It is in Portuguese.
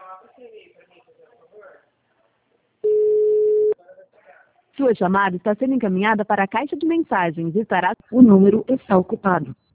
Sua chamada está sendo encaminhada para a caixa de mensagens e estará... O número está ocupado.